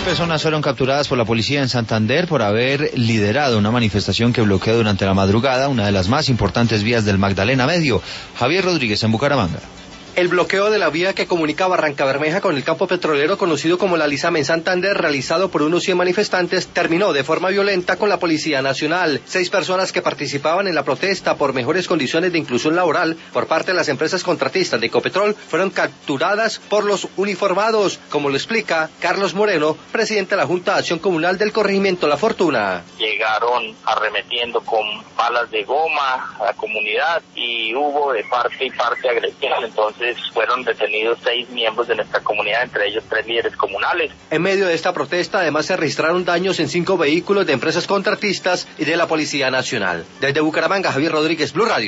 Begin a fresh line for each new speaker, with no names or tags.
personas fueron capturadas por la policía en Santander por haber liderado una manifestación que bloqueó durante la madrugada una de las más importantes vías del Magdalena Medio. Javier Rodríguez en Bucaramanga.
El bloqueo de la vía que comunica Barrancabermeja con el campo petrolero conocido como La Lizama en Santander, realizado por unos 100 manifestantes, terminó de forma violenta con la Policía Nacional. 6 personas que participaban en la protesta por mejores condiciones de inclusión laboral por parte de las empresas contratistas de Ecopetrol fueron capturadas por los uniformados, como lo explica Carlos Moreno, presidente de la Junta de Acción Comunal del Corregimiento La Fortuna.
Llegaron arremetiendo con balas de goma a la comunidad y hubo de parte y parte agresión. Entonces fueron detenidos 6 miembros de nuestra comunidad, entre ellos 3 líderes comunales.
En medio de esta protesta, además, se registraron daños en 5 vehículos de empresas contratistas y de la Policía Nacional. Desde Bucaramanga, Javier Rodríguez, Blue Radio.